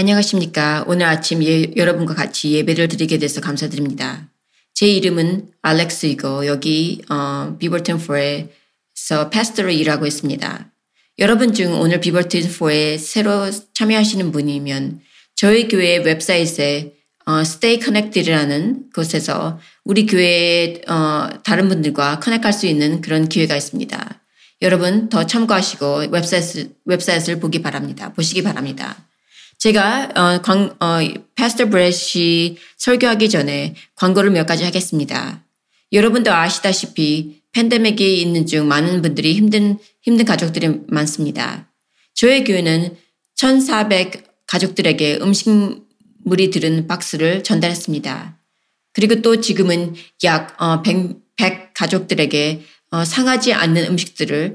안녕하십니까. 오늘 아침 여러분과 같이 예배를 드리게 돼서 감사드립니다. 제 이름은 알렉스이고 여기 비버튼 4에서 패스터로 일하고 있습니다. 여러분 중 오늘 비버튼 4에 새로 참여하시는 분이면 저희 교회 웹사이트에 Stay Connected라는 곳에서 우리 교회 다른 분들과 커넥할 수 있는 그런 기회가 있습니다. 여러분 더 참고하시고 웹사이트를 보시기 바랍니다. 제가 패스터 브렛이 설교하기 전에 광고를 몇 가지 하겠습니다. 여러분도 아시다시피 팬데믹이 있는 중 많은 분들이 힘든 가족들이 많습니다. 저희 교회는 1,400 가족들에게 음식물이 들은 박스를 전달했습니다. 그리고 또 지금은 약 100 가족들에게 상하지 않는 음식들을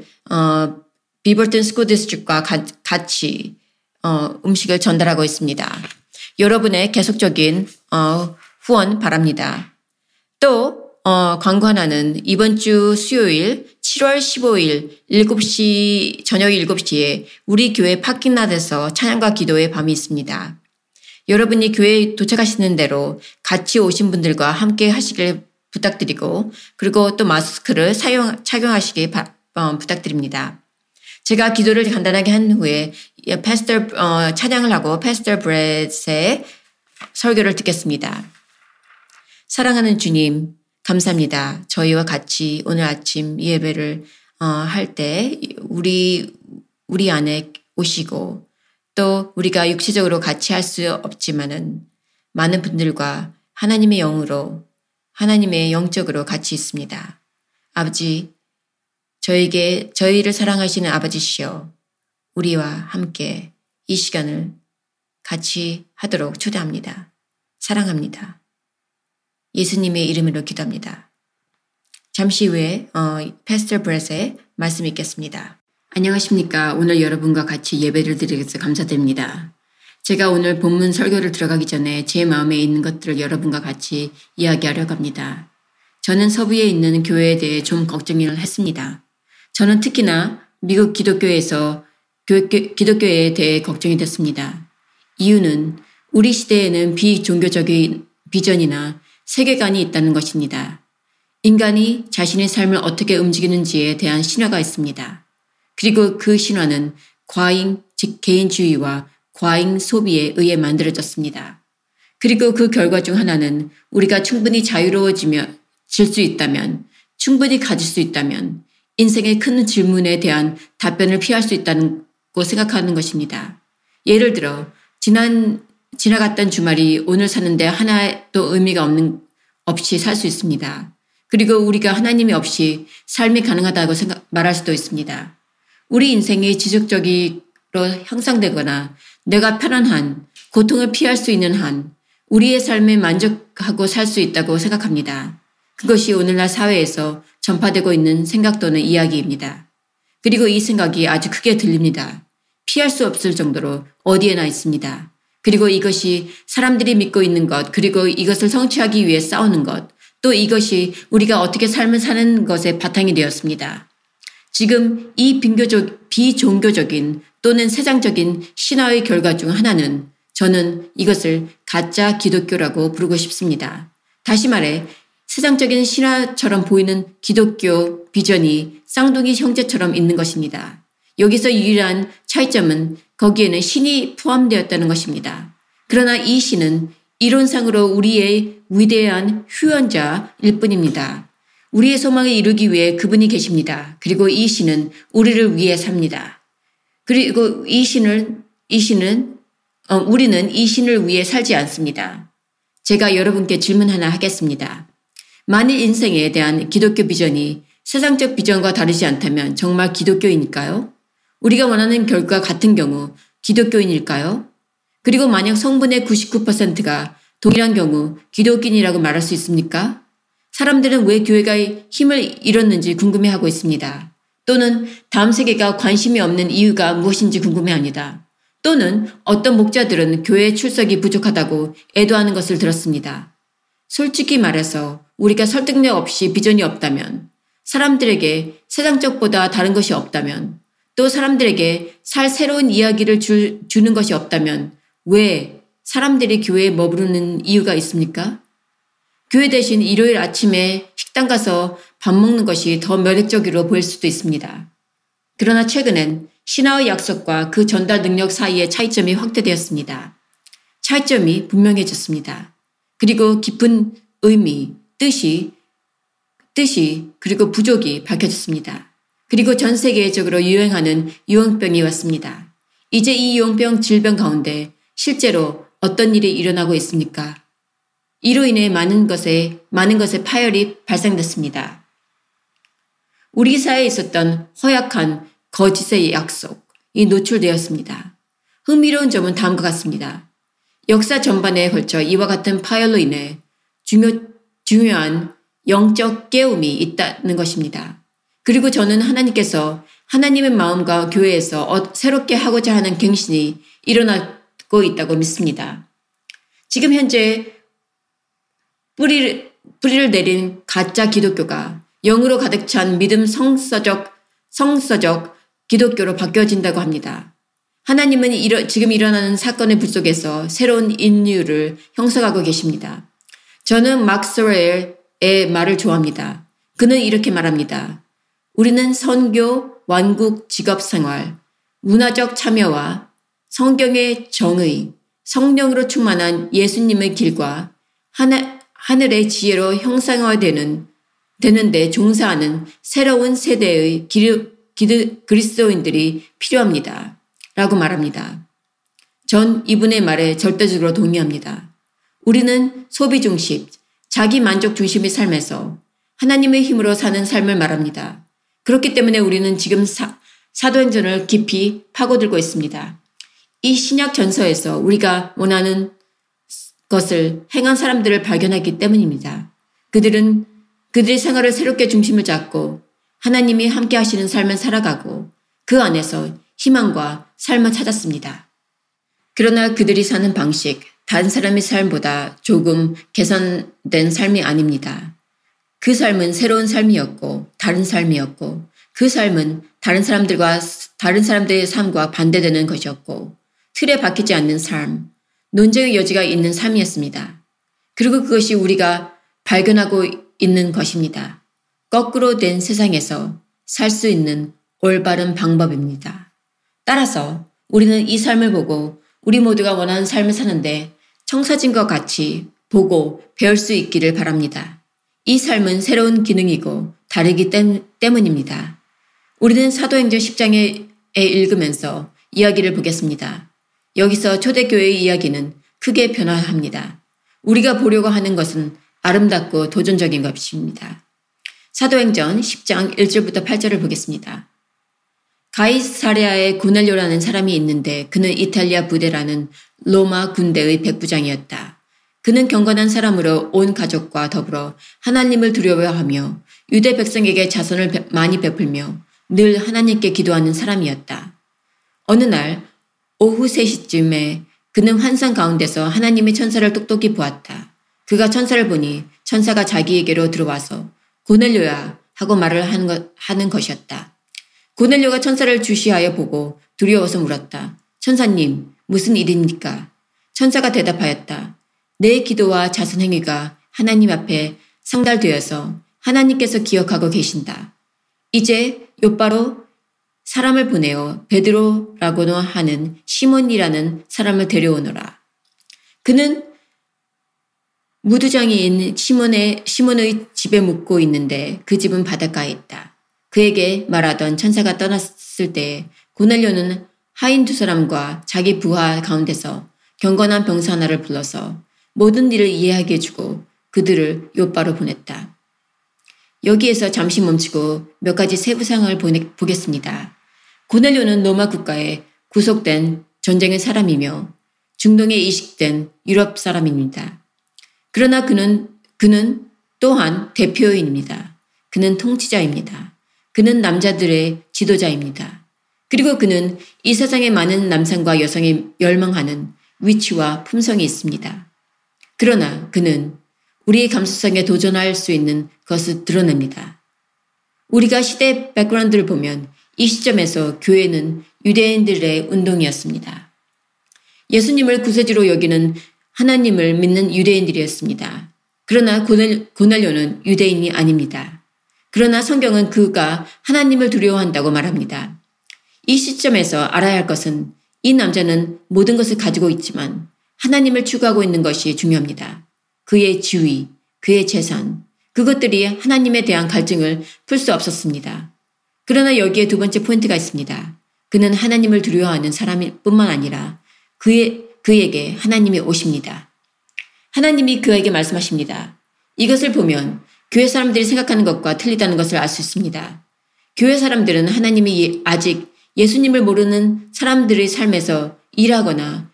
비버튼 스쿨 디스트릭과 같이 음식을 전달하고 있습니다. 여러분의 계속적인 후원 바랍니다. 또 광고 하나는 이번 주 수요일 7월 15일 저녁 7시에 우리 교회 파킹랏에서 찬양과 기도의 밤이 있습니다. 여러분이 교회에 도착하시는 대로 같이 오신 분들과 함께 하시길 부탁드리고 그리고 또 마스크를 착용하시기 부탁드립니다. 제가 기도를 간단하게 한 후에 찬양을 하고 패스터 브렛의 설교를 듣겠습니다. 사랑하는 주님, 감사합니다. 저희와 같이 오늘 아침 예배를 할 때 우리 안에 오시고 또 우리가 육체적으로 같이 할 수 없지만은 많은 분들과 하나님의 영으로 하나님의 영적으로 같이 있습니다. 아버지, 저희를 사랑하시는 아버지시여, 우리와 함께 이 시간을 같이 하도록 초대합니다. 사랑합니다. 예수님의 이름으로 기도합니다. 잠시 후에 패스터 브렛의 말씀 읽겠습니다. 안녕하십니까. 오늘 여러분과 같이 예배를 드리겠어 감사드립니다. 제가 오늘 본문 설교를 들어가기 전에 제 마음에 있는 것들을 여러분과 같이 이야기하려고 합니다. 저는 서부에 있는 교회에 대해 좀 걱정을 했습니다. 저는 특히나 미국 기독교에서 기독교에 대해 걱정이 됐습니다. 이유는 우리 시대에는 비종교적인 비전이나 세계관이 있다는 것입니다. 인간이 자신의 삶을 어떻게 움직이는지에 대한 신화가 있습니다. 그리고 그 신화는 과잉, 즉 개인주의와 과잉 소비에 의해 만들어졌습니다. 그리고 그 결과 중 하나는 우리가 충분히 자유로워질 수 있다면, 충분히 가질 수 있다면 인생의 큰 질문에 대한 답변을 피할 수 있다고 생각하는 것입니다. 예를 들어 지나갔던 주말이 오늘 사는데 하나도 의미가 없이 살 수 있습니다. 그리고 우리가 하나님이 없이 삶이 가능하다고 말할 수도 있습니다. 우리 인생이 지속적으로 향상되거나 내가 편한 한, 고통을 피할 수 있는 한 우리의 삶에 만족하고 살 수 있다고 생각합니다. 그것이 오늘날 사회에서 전파되고 있는 생각 또는 이야기입니다. 그리고 이 생각이 아주 크게 들립니다. 피할 수 없을 정도로 어디에나 있습니다. 그리고 이것이 사람들이 믿고 있는 것, 그리고 이것을 성취하기 위해 싸우는 것, 또 이것이 우리가 어떻게 삶을 사는 것의 바탕이 되었습니다. 지금 이 비종교적인 또는 세상적인 신화의 결과 중 하나는 저는 이것을 가짜 기독교라고 부르고 싶습니다. 다시 말해 세상적인 신화처럼 보이는 기독교 비전이 쌍둥이 형제처럼 있는 것입니다. 여기서 유일한 차이점은 거기에는 신이 포함되었다는 것입니다. 그러나 이 신은 이론상으로 우리의 위대한 휴원자일 뿐입니다. 우리의 소망을 이루기 위해 그분이 계십니다. 그리고 이 신은 우리를 위해 삽니다. 그리고 우리는 이 신을 위해 살지 않습니다. 제가 여러분께 질문 하나 하겠습니다. 만일 인생에 대한 기독교 비전이 세상적 비전과 다르지 않다면 정말 기독교인일까요? 우리가 원하는 결과 같은 경우 기독교인일까요? 그리고 만약 성분의 99%가 동일한 경우 기독교인이라고 말할 수 있습니까? 사람들은 왜 교회가 힘을 잃었는지 궁금해하고 있습니다. 또는 다음 세계가 관심이 없는 이유가 무엇인지 궁금해합니다. 또는 어떤 목자들은 교회 출석이 부족하다고 애도하는 것을 들었습니다. 솔직히 말해서 우리가 설득력 없이 비전이 없다면, 사람들에게 세상적보다 다른 것이 없다면, 또 사람들에게 살 새로운 이야기를 주는 것이 없다면 왜 사람들이 교회에 머무르는 이유가 있습니까? 교회 대신 일요일 아침에 식당 가서 밥 먹는 것이 더 매력적으로 보일 수도 있습니다. 그러나 최근엔 신화의 약속과 그 전달 능력 사이의 차이점이 확대되었습니다. 차이점이 분명해졌습니다. 그리고 깊은 의미, 뜻이 그리고 부족이 밝혀졌습니다. 그리고 전 세계적으로 유행하는 유형병이 왔습니다. 이제 이 유형병 질병 가운데 실제로 어떤 일이 일어나고 있습니까? 이로 인해 많은 것의 파열이 발생됐습니다. 우리 사회에 있었던 허약한 거짓의 약속이 노출되었습니다. 흥미로운 점은 다음과 같습니다. 역사 전반에 걸쳐 이와 같은 파열로 인해 중요한 영적 깨움이 있다는 것입니다. 그리고 저는 하나님께서 하나님의 마음과 교회에서 새롭게 하고자 하는 갱신이 일어나고 있다고 믿습니다. 지금 현재 뿌리를 내린 가짜 기독교가 영으로 가득 찬 믿음 성서적 기독교로 바뀌어진다고 합니다. 하나님은 지금 일어나는 사건의 불 속에서 새로운 인류를 형성하고 계십니다. 저는 막스웰의 말을 좋아합니다. 그는 이렇게 말합니다. 우리는 선교, 완국, 직업생활, 문화적 참여와 성경의 정의, 성령으로 충만한 예수님의 길과 하늘의 지혜로 되는데 종사하는 새로운 세대의 그리스도인들이 필요합니다. 라고 말합니다. 전 이분의 말에 절대적으로 동의합니다. 우리는 소비 중심, 자기 만족 중심의 삶에서 하나님의 힘으로 사는 삶을 말합니다. 그렇기 때문에 우리는 지금 사도행전을 깊이 파고들고 있습니다. 이 신약 전서에서 우리가 원하는 것을 행한 사람들을 발견했기 때문입니다. 그들의 생활을 새롭게 중심을 잡고 하나님이 함께 하시는 삶을 살아가고 그 안에서 희망과 삶을 찾았습니다. 그러나 그들이 사는 방식, 다른 사람의 삶보다 조금 개선된 삶이 아닙니다. 그 삶은 새로운 삶이었고 다른 삶이었고 그 삶은 다른 사람들의 삶과 반대되는 것이었고 틀에 박히지 않는 삶, 논쟁의 여지가 있는 삶이었습니다. 그리고 그것이 우리가 발견하고 있는 것입니다. 거꾸로 된 세상에서 살 수 있는 올바른 방법입니다. 따라서 우리는 이 삶을 보고 우리 모두가 원하는 삶을 사는데 청사진과 같이 보고 배울 수 있기를 바랍니다. 이 삶은 새로운 기능이고 다르기 때문입니다. 우리는 사도행전 10장에 읽으면서 이야기를 보겠습니다. 여기서 초대교회의 이야기는 크게 변화합니다. 우리가 보려고 하는 것은 아름답고 도전적인 것입니다. 사도행전 10장 1절부터 8절을 보겠습니다. 가이사랴에 고넬료라는 사람이 있는데 그는 이탈리아 부대라는 로마 군대의 백부장이었다. 그는 경건한 사람으로 온 가족과 더불어 하나님을 두려워하며 유대 백성에게 자선을 많이 베풀며 늘 하나님께 기도하는 사람이었다. 어느 날 오후 3시쯤에 그는 환상 가운데서 하나님의 천사를 똑똑히 보았다. 그가 천사를 보니 천사가 자기에게로 들어와서 고넬료야 하고 말을 하는 것이었다. 고넬료가 천사를 주시하여 보고 두려워서 물었다. 천사님, 무슨 일입니까? 천사가 대답하였다. 내 기도와 자선 행위가 하나님 앞에 상달되어서 하나님께서 기억하고 계신다. 이제 곧바로 사람을 보내어 베드로라고도 하는 시몬이라는 사람을 데려오너라. 그는 무두장이인 시몬의 집에 묵고 있는데 그 집은 바닷가에 있다. 그에게 말하던 천사가 떠났을 때 고넬료는 하인 2사람과 자기 부하 가운데서 경건한 병사 하나를 불러서 모든 일을 이해하게 해주고 그들을 욥바로 보냈다. 여기에서 잠시 멈추고 몇 가지 세부 상황을 보겠습니다. 고넬료는 로마 국가에 구속된 전쟁의 사람이며 중동에 이식된 유럽 사람입니다. 그러나 그는 또한 대표인입니다. 그는 통치자입니다. 그는 남자들의 지도자입니다. 그리고 그는 이 세상의 많은 남성과 여성이 멸망하는 위치와 품성이 있습니다. 그러나 그는 우리의 감수성에 도전할 수 있는 것을 드러냅니다. 우리가 시대 백그라운드를 보면 이 시점에서 교회는 유대인들의 운동이었습니다. 예수님을 구세주로 여기는 하나님을 믿는 유대인들이었습니다. 그러나 고넬료는 유대인이 아닙니다. 그러나 성경은 그가 하나님을 두려워한다고 말합니다. 이 시점에서 알아야 할 것은 이 남자는 모든 것을 가지고 있지만 하나님을 추구하고 있는 것이 중요합니다. 그의 지위, 그의 재산, 그것들이 하나님에 대한 갈증을 풀 수 없었습니다. 그러나 여기에 두 번째 포인트가 있습니다. 그는 하나님을 두려워하는 사람뿐만 아니라 그에게 하나님이 오십니다. 하나님이 그에게 말씀하십니다. 이것을 보면 교회 사람들이 생각하는 것과 틀리다는 것을 알 수 있습니다. 교회 사람들은 하나님이 아직 예수님을 모르는 사람들의 삶에서 일하거나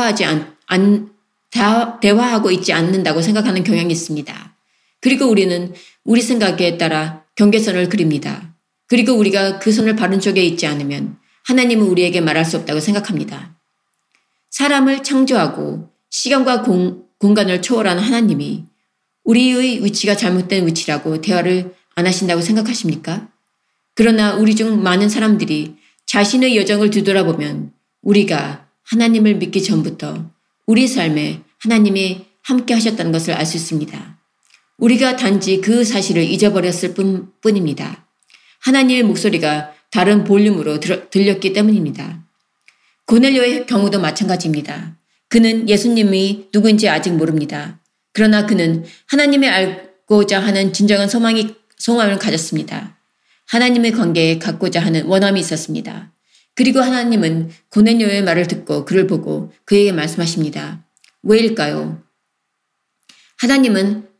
대화하고 있지 않는다고 생각하는 경향이 있습니다. 그리고 우리는 우리 생각에 따라 경계선을 그립니다. 그리고 우리가 그 선을 바른 쪽에 있지 않으면 하나님은 우리에게 말할 수 없다고 생각합니다. 사람을 창조하고 시간과 공간을 초월한 하나님이 우리의 위치가 잘못된 위치라고 대화를 안 하신다고 생각하십니까? 그러나 우리 중 많은 사람들이 자신의 여정을 뒤돌아보면 우리가 하나님을 믿기 전부터 우리 삶에 하나님이 함께 하셨다는 것을 알 수 있습니다. 우리가 단지 그 사실을 잊어버렸을 뿐입니다. 하나님의 목소리가 다른 볼륨으로 들렸기 때문입니다. 고넬료의 경우도 마찬가지입니다. 그는 예수님이 누구인지 아직 모릅니다. 그러나 그는 하나님을 알고자 하는 진정한 소망을 가졌습니다. 하나님의 관계에 갖고자 하는 원함이 있었습니다. 그리고 하나님은 고넬료의 말을 듣고 그를 보고 그에게 말씀하십니다. 왜일까요? 하나님은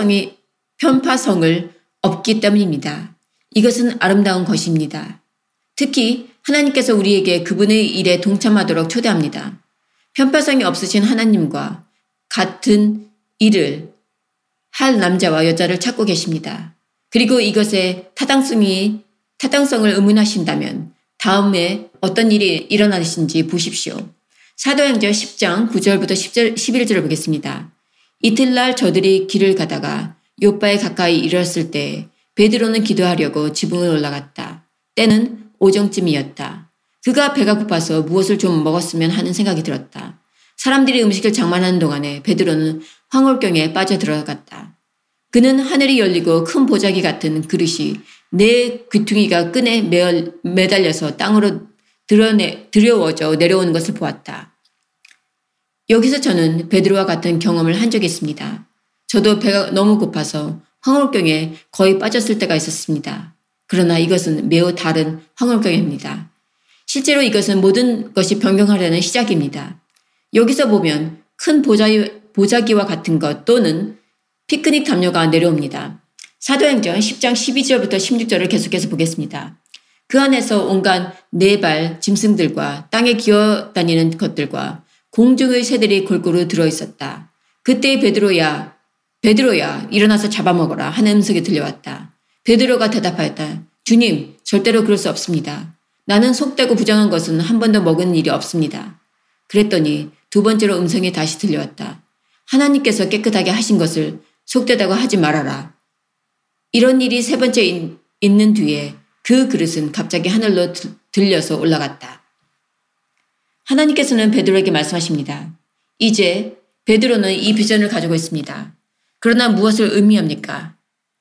편파성을 없기 때문입니다. 이것은 아름다운 것입니다. 특히 하나님께서 우리에게 그분의 일에 동참하도록 초대합니다. 편파성이 없으신 하나님과 같은 일을 할 남자와 여자를 찾고 계십니다. 그리고 이것에 타당성을 의문하신다면 다음에 어떤 일이 일어나신지 보십시오. 사도행전 10장 9절부터 11절을 보겠습니다. 이틀날 저들이 길을 가다가 요빠에 가까이 이르렀을 때 베드로는 기도하려고 지붕에 올라갔다. 때는 오정쯤이었다. 그가 배가 고파서 무엇을 좀 먹었으면 하는 생각이 들었다. 사람들이 음식을 장만하는 동안에 베드로는 황홀경에 빠져들어갔다. 그는 하늘이 열리고 큰 보자기 같은 그릇이 네 귀퉁이가 끈에 매달려서 땅으로 들여워져 내려오는 것을 보았다. 여기서 저는 베드로와 같은 경험을 한 적이 있습니다. 저도 배가 너무 고파서 황홀경에 거의 빠졌을 때가 있었습니다. 그러나 이것은 매우 다른 황홀경입니다. 실제로 이것은 모든 것이 변경하려는 시작입니다. 여기서 보면 큰 보자기와 같은 것 또는 피크닉 담요가 내려옵니다. 사도행전 10장 12절부터 16절을 계속해서 보겠습니다. 그 안에서 온갖 네 발 짐승들과 땅에 기어다니는 것들과 공중의 새들이 골고루 들어있었다. 그때 베드로야 일어나서 잡아먹어라 하는 음성이 들려왔다. 베드로가 대답하였다. 주님, 절대로 그럴 수 없습니다. 나는 속되고 부정한 것은 한 번도 먹은 일이 없습니다. 그랬더니 두 번째로 음성이 다시 들려왔다. 하나님께서 깨끗하게 하신 것을 속되다고 하지 말아라. 이런 일이 세 번째 있는 뒤에 그 그릇은 갑자기 하늘로 들려서 올라갔다. 하나님께서는 베드로에게 말씀하십니다. 이제 베드로는 이 비전을 가지고 있습니다. 그러나 무엇을 의미합니까?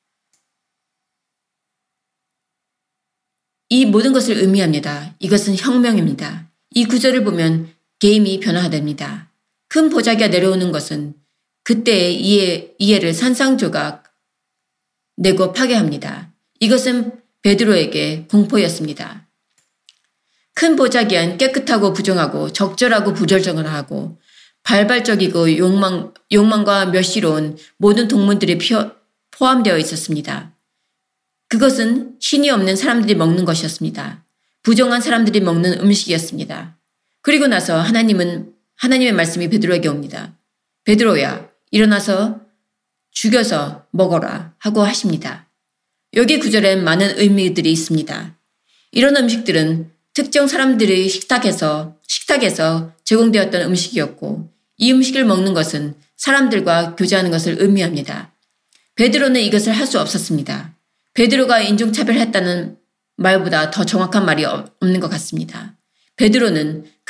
이 모든 것을 의미합니다. 이것은 혁명입니다. 이 구절을 보면 게임이 변화됩니다. 큰 보자기가 내려오는 것은 그때의 이해를 산상조각 내고 파괴합니다. 이것은 베드로에게 공포였습니다. 큰 보자기엔 깨끗하고 부정하고 적절하고 부절정하고 발발적이고 욕망과 멸시로운 모든 동물들이 포함되어 있었습니다. 그것은 신이 없는 사람들이 먹는 것이었습니다. 부정한 사람들이 먹는 음식이었습니다. 그리고 나서 하나님의 말씀이 베드로에게 옵니다. 베드로야, 일어나서 죽여서 먹어라 하고 하십니다. 여기 구절엔 많은 의미들이 있습니다. 이런 음식들은 특정 사람들의 식탁에서 제공되었던 음식이었고 이 음식을 먹는 것은 사람들과 교제하는 것을 의미합니다. 베드로는 이것을 할 수 없었습니다. 베드로가 인종차별했다는 말보다 더 정확한 말이 없는 것 같습니다. 베드로는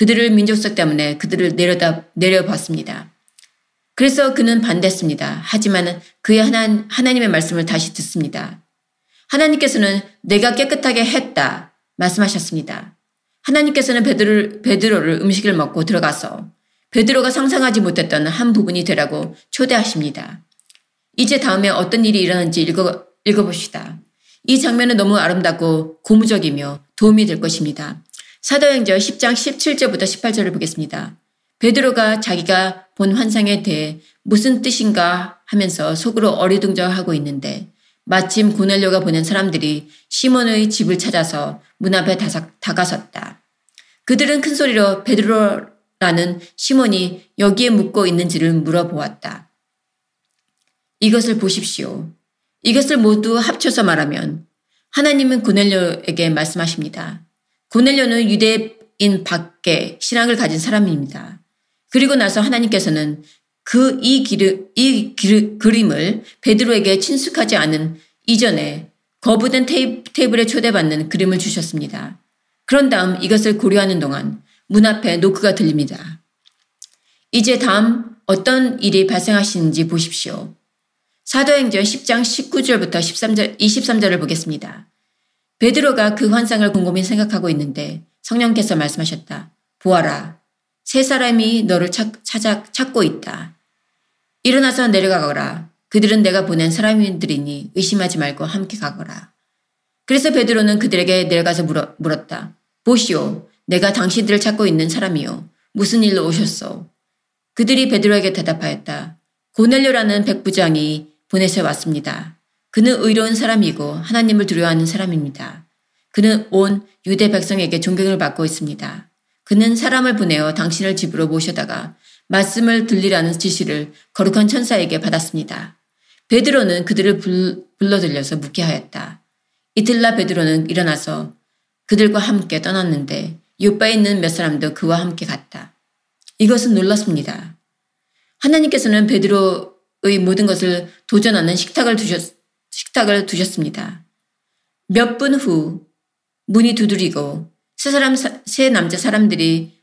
그들을 민족성 때문에 그들을 내려봤습니다. 그래서 그는 반대했습니다. 하지만 그의 하나님의 말씀을 다시 듣습니다. 하나님께서는 내가 깨끗하게 했다 말씀하셨습니다. 하나님께서는 베드로를 음식을 먹고 들어가서 베드로가 상상하지 못했던 한 부분이 되라고 초대하십니다. 이제 다음에 어떤 일이 일어나는지 읽어봅시다. 이 장면은 너무 아름답고 고무적이며 도움이 될 것입니다. 사도행전 10장 17절부터 18절을 보겠습니다. 베드로가 자기가 본 환상에 대해 무슨 뜻인가 하면서 속으로 어리둥절하고 있는데 마침 고넬료가 보낸 사람들이 시몬의 집을 찾아서 문 앞에 다가섰다. 그들은 큰 소리로 베드로라는 시몬이 여기에 묵고 있는지를 물어보았다. 이것을 보십시오. 이것을 모두 합쳐서 말하면 하나님은 고넬료에게 말씀하십니다. 고넬료는 유대인 밖에 신앙을 가진 사람입니다. 그리고 나서 하나님께서는 이 그림을 베드로에게 친숙하지 않은 이전에 거부된 테이블에 초대받는 그림을 주셨습니다. 그런 다음 이것을 고려하는 동안 문 앞에 노크가 들립니다. 이제 다음 어떤 일이 발생하시는지 보십시오. 사도행전 10장 19절부터 23절을 보겠습니다. 베드로가 그 환상을 곰곰이 생각하고 있는데 성령께서 말씀하셨다. 보아라. 세 사람이 너를 찾고 있다. 일어나서 내려가거라. 그들은 내가 보낸 사람들이니 의심하지 말고 함께 가거라. 그래서 베드로는 그들에게 내려가서 물었다. 보시오. 내가 당신들을 찾고 있는 사람이요. 무슨 일로 오셨소? 그들이 베드로에게 대답하였다. 고넬료라는 백부장이 보내서 왔습니다. 그는 의로운 사람이고 하나님을 두려워하는 사람입니다. 그는 온 유대 백성에게 존경을 받고 있습니다. 그는 사람을 보내어 당신을 집으로 모셔다가 말씀을 들리라는 지시를 거룩한 천사에게 받았습니다. 베드로는 그들을 불러들여서 묻게 하였다. 이틀날 베드로는 일어나서 그들과 함께 떠났는데 요바에 있는 몇 사람도 그와 함께 갔다. 이것은 놀랐습니다. 하나님께서는 베드로의 모든 것을 도전하는 식탁을 두셨습니다. 몇 분 후 문이 두드리고 세 남자 사람들이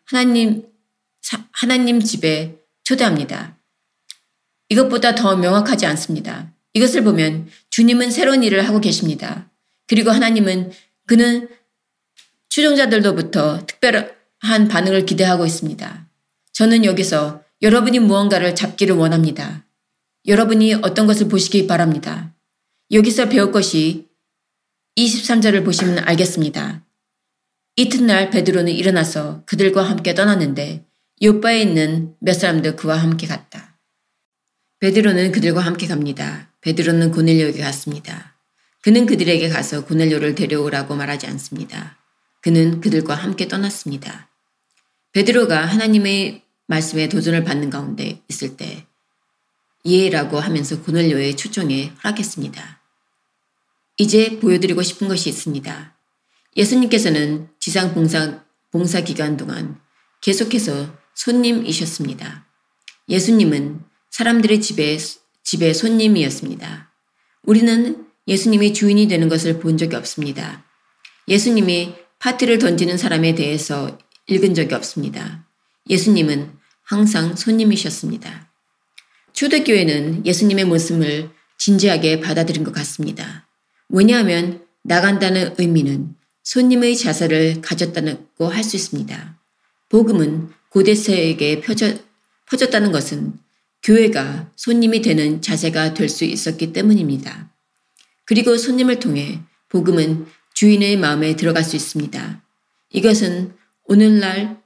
하나님 집에 초대합니다. 이것보다 더 명확하지 않습니다. 이것을 보면 주님은 새로운 일을 하고 계십니다. 그리고 그는 추종자들로부터 특별한 반응을 기대하고 있습니다. 저는 여기서 여러분이 무언가를 잡기를 원합니다. 여러분이 어떤 것을 보시기 바랍니다. 여기서 배울 것이 23절을 보시면 알겠습니다. 이튿날 베드로는 일어나서 그들과 함께 떠났는데 요바에 있는 몇 사람도 그와 함께 갔다. 베드로는 그들과 함께 갑니다. 베드로는 고넬료에게 갔습니다. 그는 그들에게 가서 고넬료를 데려오라고 말하지 않습니다. 그는 그들과 함께 떠났습니다. 베드로가 하나님의 말씀에 도전을 받는 가운데 있을 때 예라고 하면서 고넬료의 초청에 허락했습니다. 이제 보여드리고 싶은 것이 있습니다. 예수님께서는 지상 봉사 기간 동안 계속해서 손님이셨습니다. 예수님은 사람들의 집에 손님이었습니다. 우리는 예수님이 주인이 되는 것을 본 적이 없습니다. 예수님이 파티를 던지는 사람에 대해서 읽은 적이 없습니다. 예수님은 항상 손님이셨습니다. 초대교회는 예수님의 모습을 진지하게 받아들인 것 같습니다. 왜냐하면 나간다는 의미는 손님의 자세를 가졌다고 할 수 있습니다. 복음은 고대 세계에 퍼졌다는 것은 교회가 손님이 되는 자세가 될 수 있었기 때문입니다. 그리고 손님을 통해 복음은 주인의 마음에 들어갈 수 있습니다. 이것은 오늘날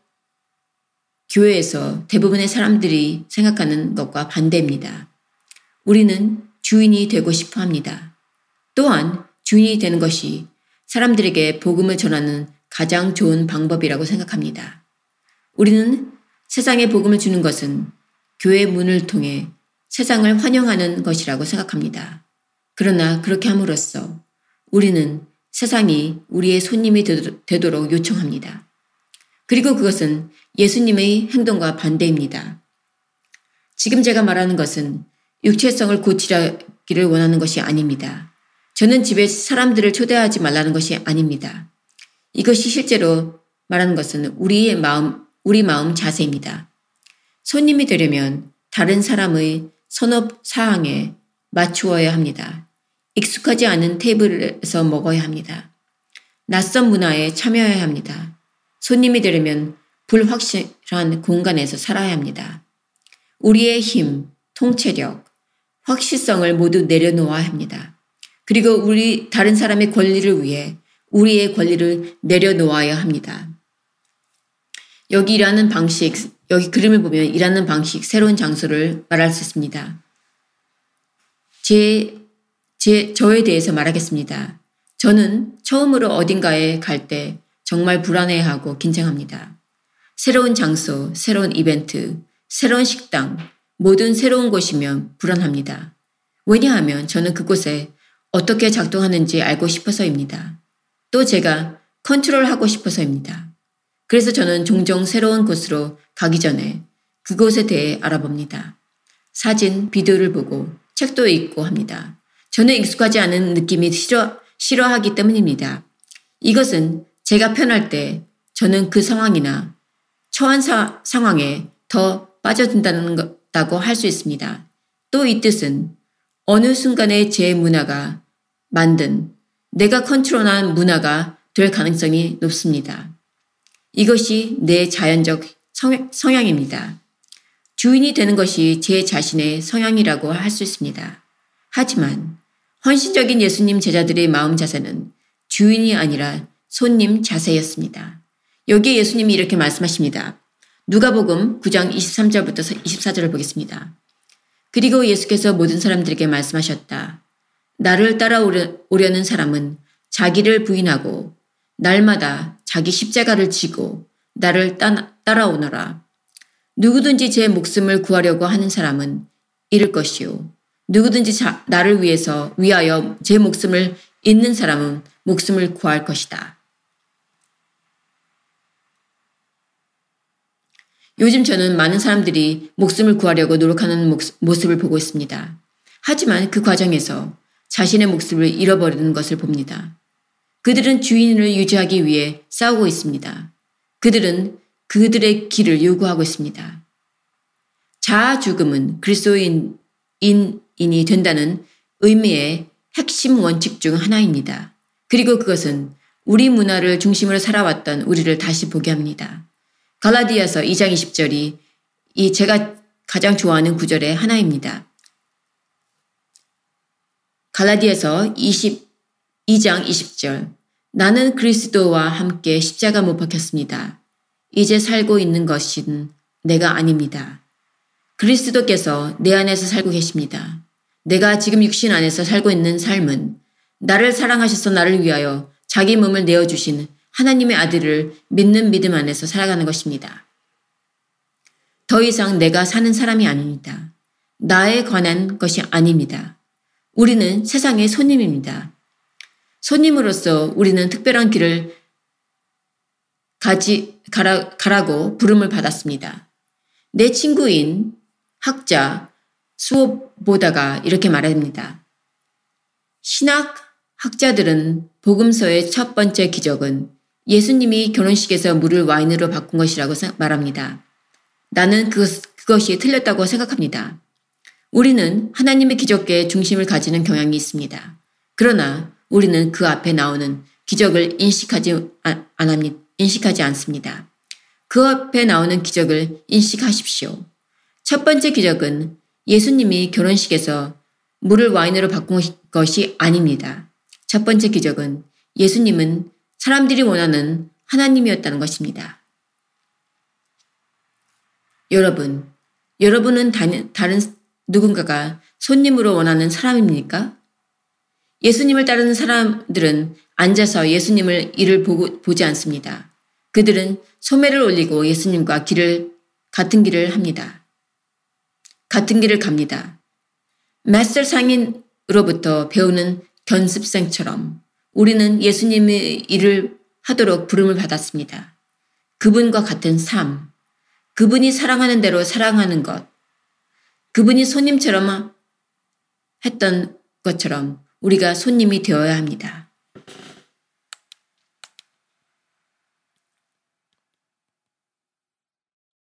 교회에서 대부분의 사람들이 생각하는 것과 반대입니다. 우리는 주인이 되고 싶어 합니다. 또한 주인이 되는 것이 사람들에게 복음을 전하는 가장 좋은 방법이라고 생각합니다. 우리는 세상에 복음을 주는 것은 교회 문을 통해 세상을 환영하는 것이라고 생각합니다. 그러나 그렇게 함으로써 우리는 세상이 우리의 손님이 되도록 요청합니다. 그리고 그것은 예수님의 행동과 반대입니다. 지금 제가 말하는 것은 육체성을 고치기를 원하는 것이 아닙니다. 저는 집에 사람들을 초대하지 말라는 것이 아닙니다. 이것이 실제로 말하는 것은 우리의 마음 우리 마음 자세입니다. 손님이 되려면 다른 사람의 선업 사항에 맞추어야 합니다. 익숙하지 않은 테이블에서 먹어야 합니다. 낯선 문화에 참여해야 합니다. 손님이 되려면 불확실한 공간에서 살아야 합니다. 우리의 힘, 통찰력, 확실성을 모두 내려놓아야 합니다. 그리고 우리 다른 사람의 권리를 위해 우리의 권리를 내려놓아야 합니다. 여기 일하는 방식, 여기 그림을 보면 일하는 방식, 새로운 장소를 말할 수 있습니다. 저에 대해서 말하겠습니다. 저는 처음으로 어딘가에 갈 때 정말 불안해하고 긴장합니다. 새로운 장소, 새로운 이벤트, 새로운 식당, 모든 새로운 곳이면 불안합니다. 왜냐하면 저는 그곳에 어떻게 작동하는지 알고 싶어서입니다. 또 제가 컨트롤하고 싶어서입니다. 그래서 저는 종종 새로운 곳으로 가기 전에 그곳에 대해 알아봅니다. 사진, 비디오를 보고 책도 읽고 합니다. 저는 익숙하지 않은 느낌이 싫어하기 때문입니다. 이것은 제가 편할 때 저는 그 상황이나 처한 상황에 더 빠져든다고 할 수 있습니다. 또 이 뜻은 어느 순간에 제 문화가 만든 내가 컨트롤한 문화가 될 가능성이 높습니다. 이것이 내 자연적 성향입니다. 주인이 되는 것이 제 자신의 성향이라고 할 수 있습니다. 하지만 헌신적인 예수님 제자들의 마음 자세는 주인이 아니라 손님 자세였습니다. 여기에 예수님이 이렇게 말씀하십니다. 누가복음 9장 23절부터 24절을 보겠습니다. 그리고 예수께서 모든 사람들에게 말씀하셨다. 나를 따라오려는 사람은 자기를 부인하고 날마다 자기 십자가를 지고 나를 따라오너라. 누구든지 제 목숨을 구하려고 하는 사람은 잃을 것이요. 누구든지 나를 위하여 제 목숨을 잃는 사람은 목숨을 구할 것이다. 요즘 저는 많은 사람들이 목숨을 구하려고 노력하는 모습을 보고 있습니다. 하지만 그 과정에서 자신의 목숨을 잃어버리는 것을 봅니다. 그들은 주인을 유지하기 위해 싸우고 있습니다. 그들은 그들의 길을 요구하고 있습니다. 자아 죽음은 그리스도인이 된다는 의미의 핵심 원칙 중 하나입니다. 그리고 그것은 우리 문화를 중심으로 살아왔던 우리를 다시 보게 합니다. 갈라디아서 2장 20절이 제가 가장 좋아하는 구절의 하나입니다. 갈라디아서 2장 20절 나는 그리스도와 함께 십자가 못 박혔습니다. 이제 살고 있는 것은 내가 아닙니다. 그리스도께서 내 안에서 살고 계십니다. 내가 지금 육신 안에서 살고 있는 삶은 나를 사랑하셔서 나를 위하여 자기 몸을 내어주신 하나님의 아들을 믿는 믿음 안에서 살아가는 것입니다. 더 이상 내가 사는 사람이 아닙니다. 나에 관한 것이 아닙니다. 우리는 세상의 손님입니다. 손님으로서 우리는 특별한 길을 가라고 부름을 받았습니다. 내 친구인 학자 수업 보다가 이렇게 말합니다. 신학학자들은 복음서의 첫 번째 기적은 예수님이 결혼식에서 물을 와인으로 바꾼 것이라고 말합니다. 나는 그것이 틀렸다고 생각합니다. 우리는 하나님의 기적의 중심을 가지는 경향이 있습니다. 그러나 우리는 그 앞에 나오는 기적을 인식하지 않습니다. 그 앞에 나오는 기적을 인식하십시오. 첫 번째 기적은 예수님이 결혼식에서 물을 와인으로 바꾼 것이 아닙니다. 첫 번째 기적은 예수님은 사람들이 원하는 하나님이었다는 것입니다. 여러분은 다른 누군가가 손님으로 원하는 사람입니까? 예수님을 따르는 사람들은 앉아서 예수님을 일을 보지 않습니다. 그들은 소매를 올리고 예수님과 같은 길을 합니다. 같은 길을 갑니다. 마스터 상인으로부터 배우는 견습생처럼 우리는 예수님의 일을 하도록 부름을 받았습니다. 그분과 같은 삶, 그분이 사랑하는 대로 사랑하는 것, 그분이 손님처럼 했던 것처럼 우리가 손님이 되어야 합니다.